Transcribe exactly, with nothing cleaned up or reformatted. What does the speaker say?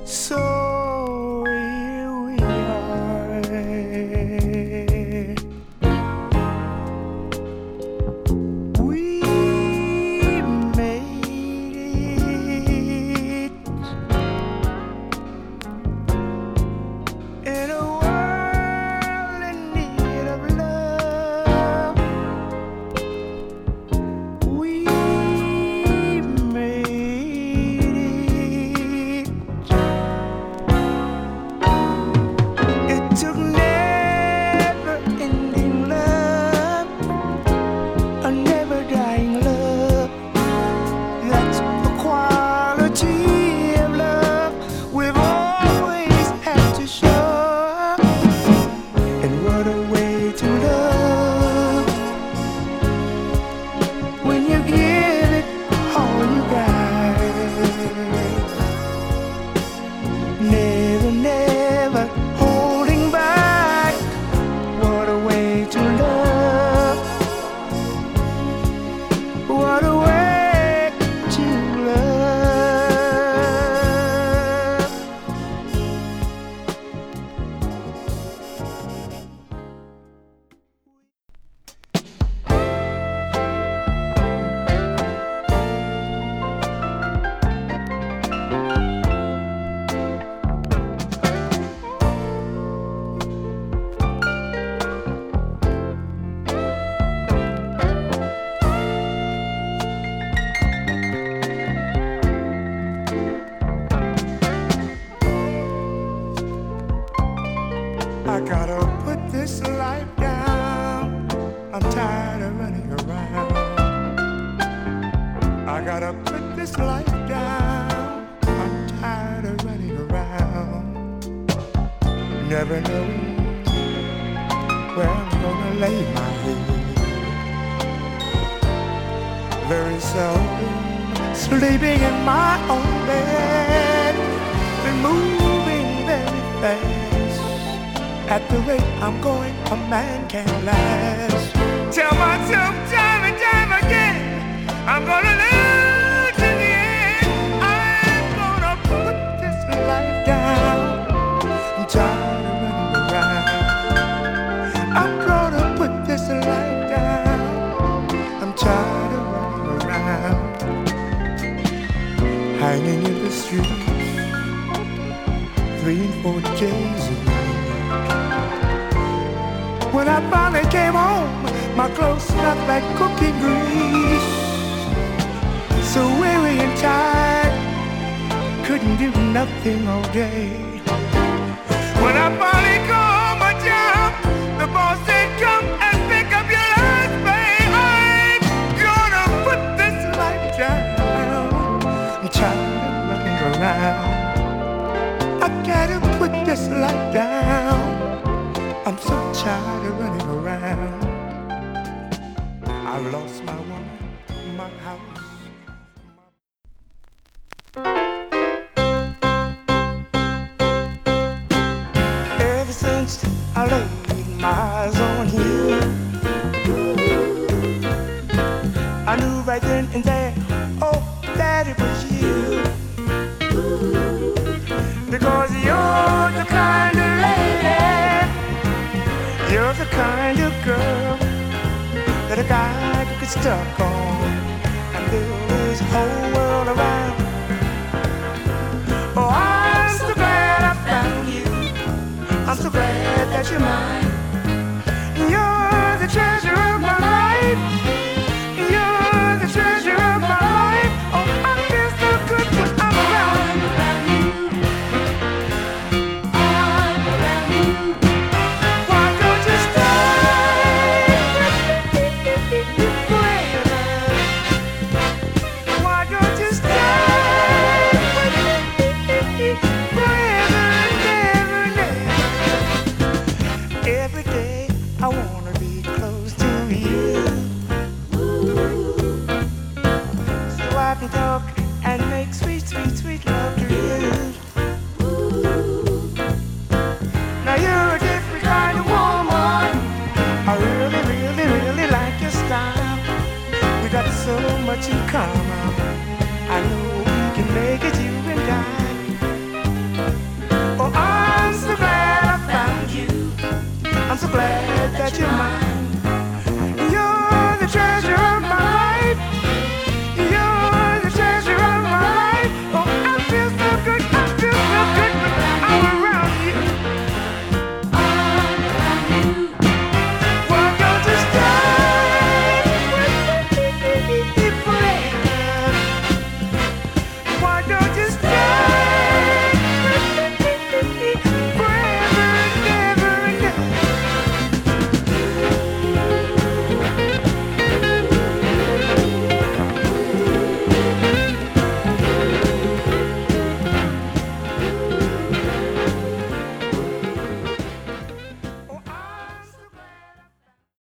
So here we are. We made it in a world in need of love. We made it. It took never-ending love, a never-dying love. That's the quality of love we've always had to show. And what a way to love when you give it all you got. Never, never holding back. What a way to love. What a way to love. I gotta put this life down. I'm tired of running around. I gotta put this life down. I'm tired of running around. Never knowing where I'm gonna lay my head. Very seldom sleeping in my own bed. Been moving very fast. At the rate I'm going, a man can't last. Tell myself time and time again, I'm gonna lose in the end. I'm gonna put this life down. I'm tired of running around. I'm gonna put this life down. I'm tired of running around. Hanging in the streets, three and four days a week. When I finally came home, my clothes smelled like cooking grease. So weary and tired, couldn't do nothing all day. When I finally called my job, the boss said, come and pick up your last pay. I'm gonna put this life down. I'm tired of running around. I gotta put this life down. I'm so tired of running around. I've lost my woman, my house. Ever since I laid my eyes on you, I knew right then and there, oh, that it was you. Because you're the kind of lady, you're the kind of girl that a guy could get stuck on and build his whole